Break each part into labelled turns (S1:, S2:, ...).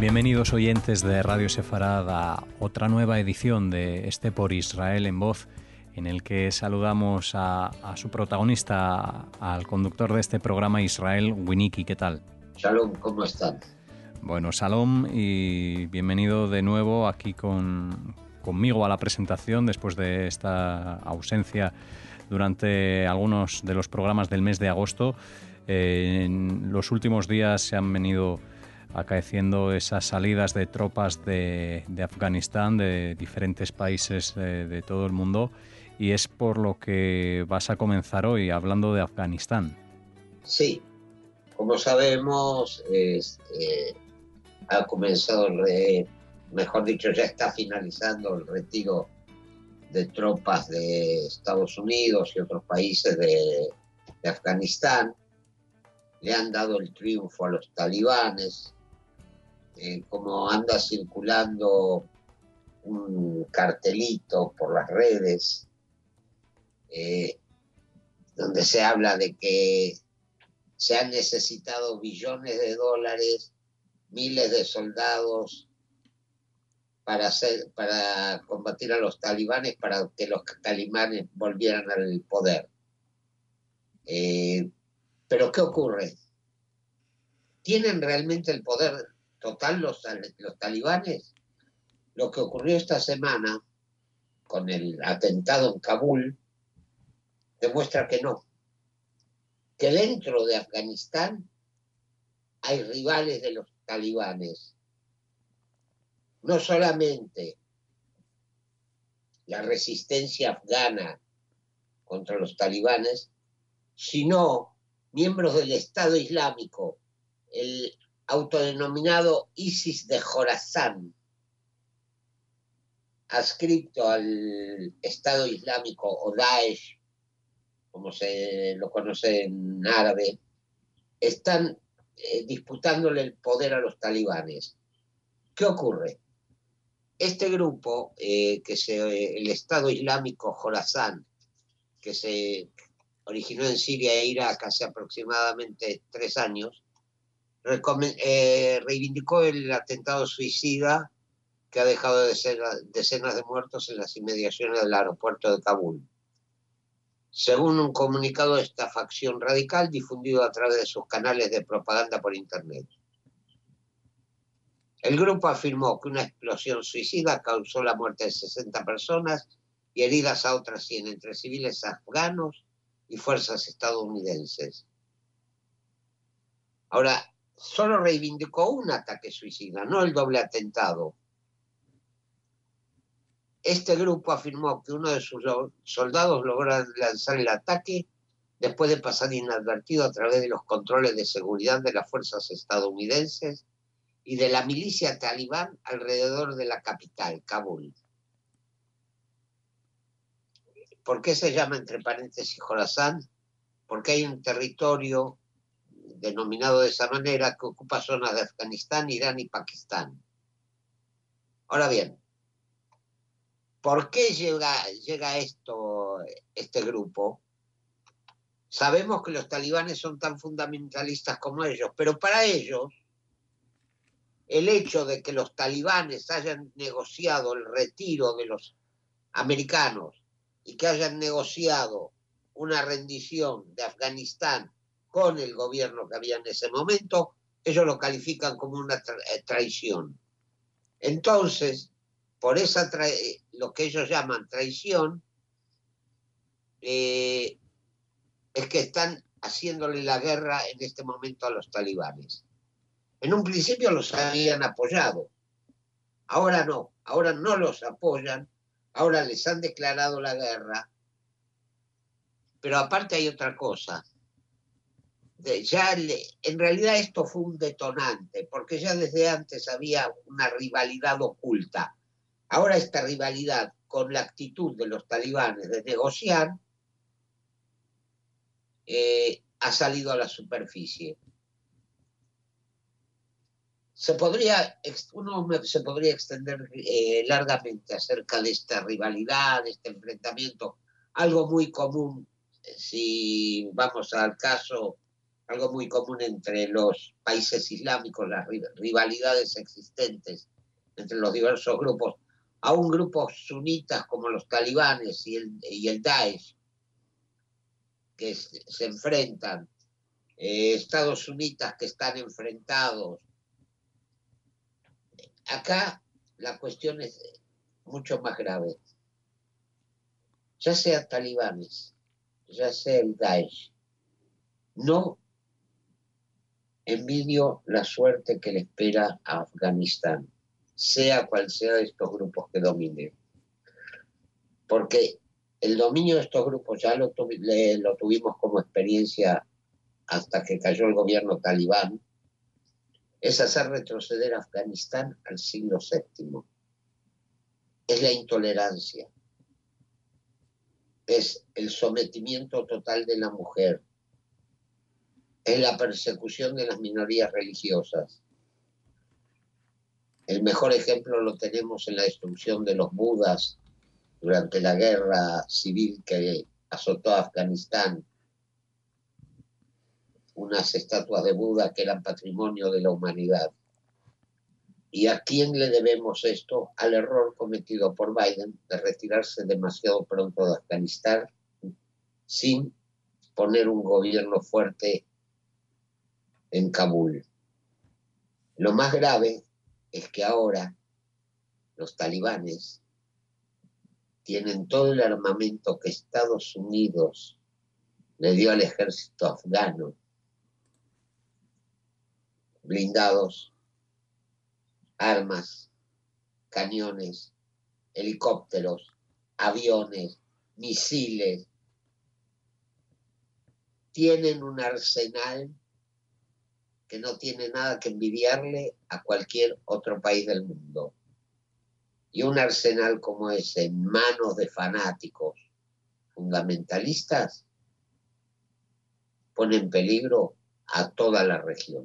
S1: Bienvenidos oyentes de Radio Sefarad a otra nueva edición de Este por Israel en Voz, en el que saludamos a su protagonista, al conductor de este programa, Israel Winiki. ¿Qué tal?
S2: Shalom, ¿cómo están?
S1: Bueno, Shalom, y bienvenido de nuevo aquí conmigo a la presentación después de esta ausencia durante algunos de los programas del mes de agosto. En los últimos días se han venido acaeciendo esas salidas de tropas de Afganistán, de diferentes países de todo el mundo, y es por lo que vas a comenzar hoy, hablando de Afganistán.
S2: Sí, como sabemos, ha comenzado, mejor dicho, ya está finalizando el retiro de tropas de Estados Unidos y otros países de Afganistán. Le han dado el triunfo a los talibanes. Como anda circulando un cartelito por las redes donde se habla de que se han necesitado billones de dólares, miles de soldados para combatir a los talibanes, para que los talibanes volvieran al poder. Pero ¿qué ocurre? ¿Tienen realmente el poder total los talibanes? Lo que ocurrió esta semana con el atentado en Kabul demuestra que no. Que dentro de Afganistán hay rivales de los talibanes. No solamente la resistencia afgana contra los talibanes, sino miembros del Estado Islámico, el autodenominado ISIS de Jorazán, adscrito al Estado Islámico o Daesh, como se lo conoce en árabe, están disputándole el poder a los talibanes. ¿Qué ocurre? Este grupo, el Estado Islámico Jorazán, que se originó en Siria e Irak hace aproximadamente 3 años, reivindicó el atentado suicida que ha dejado decenas de muertos en las inmediaciones del aeropuerto de Kabul. Según un comunicado de esta facción radical difundido a través de sus canales de propaganda por Internet. El grupo afirmó que una explosión suicida causó la muerte de 60 personas y heridas a otras 100, entre civiles afganos y fuerzas estadounidenses. Ahora, solo reivindicó un ataque suicida, no el doble atentado. Este grupo afirmó que uno de sus soldados logró lanzar el ataque después de pasar inadvertido a través de los controles de seguridad de las fuerzas estadounidenses y de la milicia talibán alrededor de la capital, Kabul. ¿Por qué se llama entre paréntesis Jorazán? Porque hay un territorio denominado de esa manera que ocupa zonas de Afganistán, Irán y Pakistán. Ahora bien, ¿por qué llega este grupo? Sabemos que los talibanes son tan fundamentalistas como ellos, pero para ellos el hecho de que los talibanes hayan negociado el retiro de los americanos y que hayan negociado una rendición de Afganistán con el gobierno que había en ese momento, ellos lo califican como una traición. Entonces, por lo que ellos llaman traición, es que están haciéndole la guerra en este momento a los talibanes. En un principio los habían apoyado, ahora no los apoyan, ahora les han declarado la guerra, pero aparte hay otra cosa. En realidad esto fue un detonante, porque ya desde antes había una rivalidad oculta. Ahora esta rivalidad, con la actitud de los talibanes de negociar, ha salido a la superficie. Uno se podría extender largamente acerca de esta rivalidad, de este enfrentamiento, algo muy común si vamos al caso algo muy común entre los países islámicos, las rivalidades existentes entre los diversos grupos, aún grupos sunitas como los talibanes y el Daesh, que se enfrentan, estados sunitas que están enfrentados. Acá la cuestión es mucho más grave. Ya sea talibanes, ya sea el Daesh, no envidio la suerte que le espera a Afganistán, sea cual sea de estos grupos que dominen. Porque el dominio de estos grupos ya lo tuvimos como experiencia hasta que cayó el gobierno talibán, es hacer retroceder a Afganistán al siglo VII. Es la intolerancia, es el sometimiento total de la mujer, es la persecución de las minorías religiosas. El mejor ejemplo lo tenemos en la destrucción de los budas durante la guerra civil que azotó a Afganistán. Unas estatuas de Buda que eran patrimonio de la humanidad. ¿Y a quién le debemos esto? Al error cometido por Biden de retirarse demasiado pronto de Afganistán sin poner un gobierno fuerte en Kabul. Lo más grave es que ahora los talibanes tienen todo el armamento que Estados Unidos le dio al ejército afgano, blindados, armas, cañones, helicópteros, aviones, misiles. Tienen un arsenal que no tiene nada que envidiarle a cualquier otro país del mundo. Y un arsenal como ese en manos de fanáticos fundamentalistas pone en peligro a toda la región.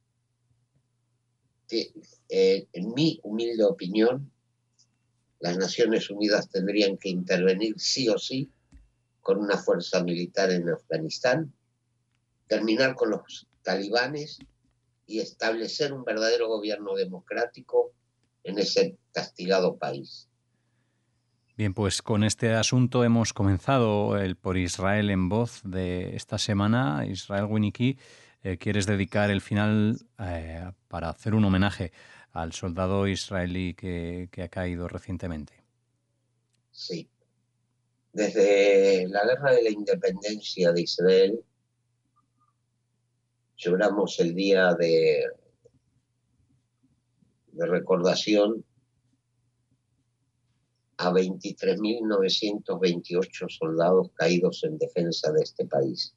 S2: En mi humilde opinión, las Naciones Unidas tendrían que intervenir sí o sí con una fuerza militar en Afganistán, terminar con los talibanes y establecer un verdadero gobierno democrático en ese castigado país.
S1: Bien, pues con este asunto hemos comenzado el Por Israel en Voz de esta semana. Israel Winicky, quieres dedicar el final para hacer un homenaje al soldado israelí que ha caído recientemente.
S2: Sí. Desde la guerra de la independencia de Israel, lloramos el día de recordación a 23.928 soldados caídos en defensa de este país.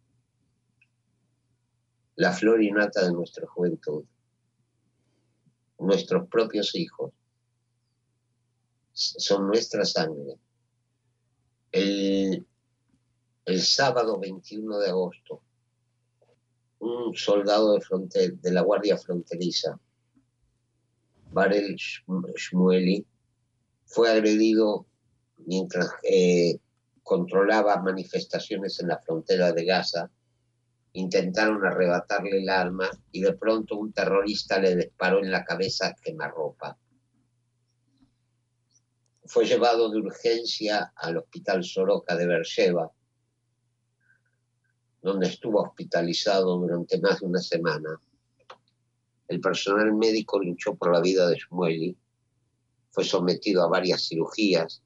S2: La flor y nata de nuestra juventud, nuestros propios hijos, son nuestra sangre. El sábado 21 de agosto, un soldado de la Guardia Fronteriza, Barel Shmueli, fue agredido mientras controlaba manifestaciones en la frontera de Gaza. Intentaron arrebatarle el arma y de pronto un terrorista le disparó en la cabeza a quemarropa. Fue llevado de urgencia al Hospital Soroka de Beersheba, donde estuvo hospitalizado durante más de una semana. El personal médico luchó por la vida de Shmueli, fue sometido a varias cirugías,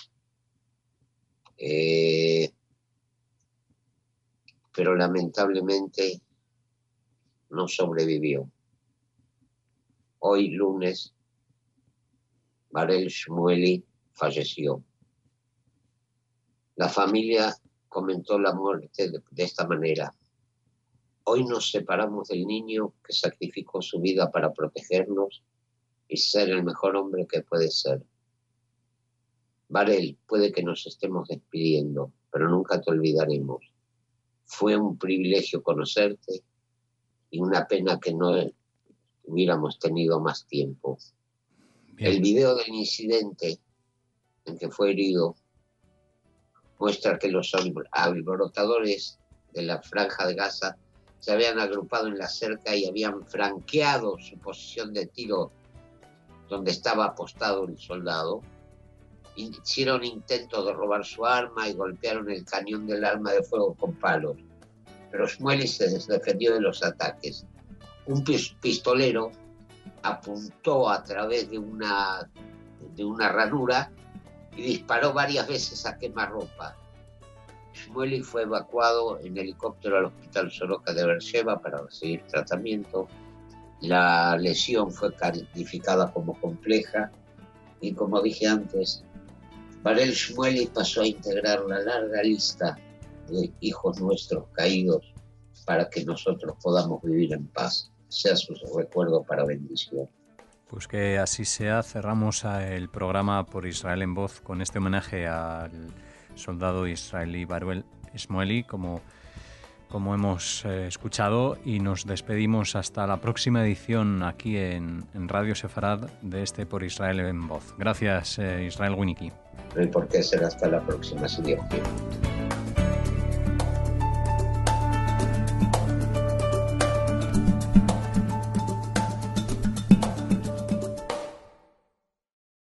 S2: pero lamentablemente no sobrevivió. Hoy, lunes, Barel Shmueli falleció. La familia comentó la muerte de esta manera. Hoy nos separamos del niño que sacrificó su vida para protegernos y ser el mejor hombre que puede ser. Barel, puede que nos estemos despidiendo, pero nunca te olvidaremos. Fue un privilegio conocerte y una pena que no hubiéramos tenido más tiempo. Bien. El video del incidente en que fue herido muestra que los alborotadores de la Franja de Gaza se habían agrupado en la cerca y habían franqueado su posición de tiro donde estaba apostado el soldado. Hicieron intentos de robar su arma y golpearon el cañón del arma de fuego con palos. Pero Shmueli se defendió de los ataques. Un pistolero apuntó a través de una ranura y disparó varias veces a quemarropa. Shmueli fue evacuado en helicóptero al hospital Soroka de Beersheba para recibir tratamiento. La lesión fue calificada como compleja y, como dije antes, Barel Shmueli pasó a integrar la larga lista de hijos nuestros caídos para que nosotros podamos vivir en paz. Sea su recuerdo para bendición.
S1: Pues que así sea. Cerramos el programa Por Israel en Voz con este homenaje al soldado israelí Barel Shmueli, como hemos escuchado, y nos despedimos hasta la próxima edición aquí en Radio Sefarad de este Por Israel en Voz. Gracias, Israel Winicky.
S2: No hay por qué ser hasta la próxima, si Dios quiere.